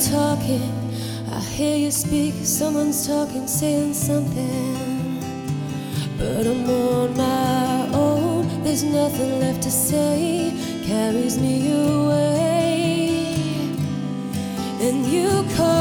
talking, I hear you speak. Someone's talking, saying something, but I'm on my own. There's nothing left to say. Carries me away, and you call